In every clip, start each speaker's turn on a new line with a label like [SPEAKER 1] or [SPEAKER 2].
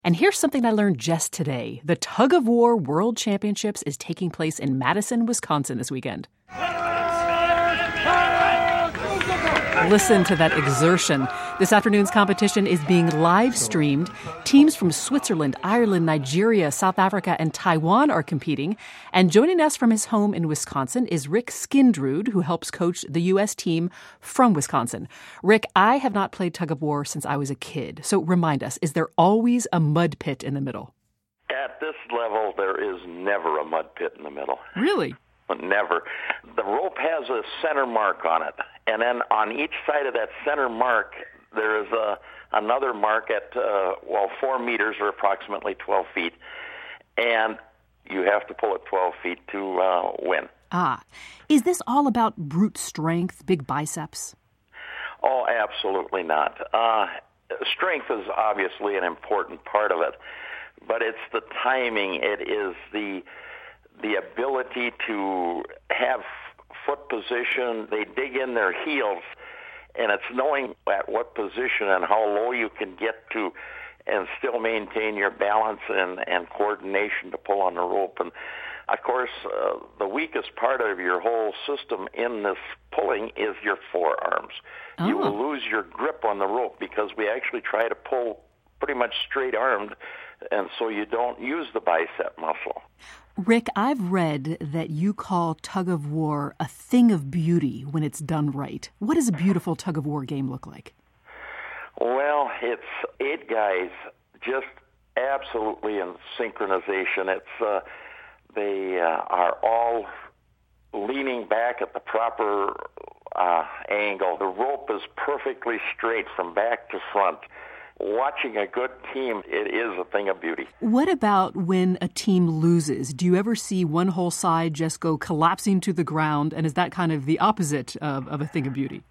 [SPEAKER 1] And here's something I learned just today. The Tug of War World Championships is taking place in Madison, Wisconsin this weekend. Listen to that exertion. This afternoon's competition is being live streamed. Teams from Switzerland, Ireland, Nigeria, South Africa, and Taiwan are competing. And joining us from his home in Wisconsin is Rick Skindrud, who helps coach the U.S. team from Wisconsin. Rick, I have not played tug of war since I was a kid. So remind us, is there always a mud pit in the middle?
[SPEAKER 2] At this level, there is never a mud pit in the middle.
[SPEAKER 1] Really?
[SPEAKER 2] Never. The rope has a center mark on it, and then on each side of that center mark, there is another mark at 4 meters or approximately 12 feet, and you have to pull it 12 feet to win.
[SPEAKER 1] Is this all about brute strength, big biceps?
[SPEAKER 2] Oh, absolutely not. Strength is obviously an important part of it, but it's the timing. It is the ability to have foot position. They dig in their heels, and it's knowing at what position and how low you can get to and still maintain your balance and coordination to pull on the rope. And, of course, the weakest part of your whole system in this pulling is your forearms. Oh. You will lose your grip on the rope because we actually try to pull pretty much straight-armed, and so you don't use the bicep muscle.
[SPEAKER 1] Rick, I've read that you call tug of war a thing of beauty when it's done right. What does a beautiful tug of war game look like?
[SPEAKER 2] Well, it's 8 guys just absolutely in synchronization. They are all leaning back at the proper angle. The rope is perfectly straight from back to front. Watching a good team, it is a thing of beauty.
[SPEAKER 1] What about when a team loses? Do you ever see one whole side just go collapsing to the ground? And is that kind of the opposite of a thing of beauty?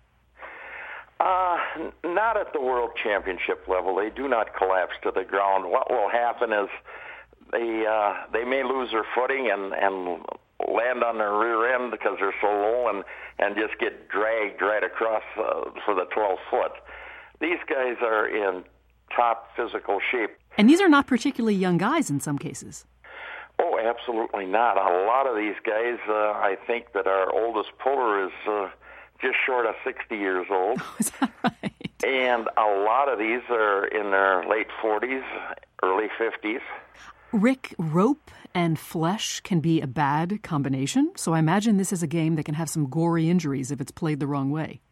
[SPEAKER 2] Not at the World Championship level. They do not collapse to the ground. What will happen is they may lose their footing and land on their rear end because they're so low and just get dragged right across for the 12th foot. These guys are in top physical shape.
[SPEAKER 1] And these are not particularly young guys in some cases.
[SPEAKER 2] Oh, absolutely not. A lot of these guys, I think that our oldest puller is just short of 60 years old.
[SPEAKER 1] Oh, is that right?
[SPEAKER 2] And a lot of these are in their late 40s, early 50s.
[SPEAKER 1] Rick, rope and flesh can be a bad combination, so I imagine this is a game that can have some gory injuries if it's played the wrong way.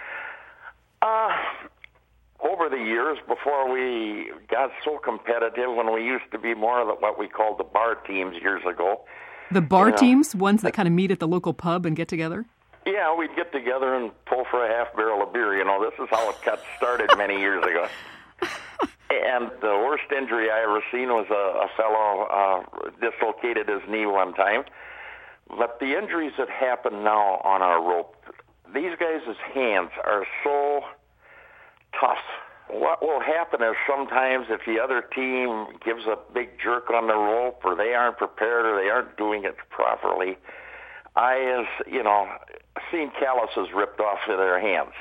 [SPEAKER 2] Over the years, before we got so competitive, when we used to be more of what we called the bar teams years ago.
[SPEAKER 1] The bar teams, ones that kind of meet at the local pub and get together?
[SPEAKER 2] Yeah, we'd get together and pull for a half barrel of beer. This is how it got started many years ago. And the worst injury I ever seen was a fellow dislocated his knee one time. But the injuries that happen now on our rope, these guys' hands are so tough. What will happen is sometimes if the other team gives a big jerk on the rope or they aren't prepared or they aren't doing it properly, I have seen calluses ripped off of their hands,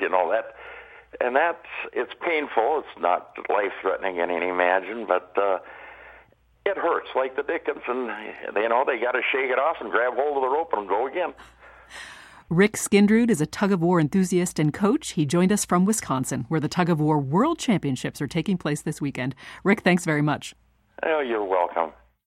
[SPEAKER 2] it's painful. It's not life-threatening in any imagine, but it hurts like the dickens, and they got to shake it off and grab hold of the rope and go again.
[SPEAKER 1] Rick Skindrud is a tug-of-war enthusiast and coach. He joined us from Wisconsin, where the tug-of-war World Championships are taking place this weekend. Rick, thanks very much.
[SPEAKER 2] Oh, you're welcome.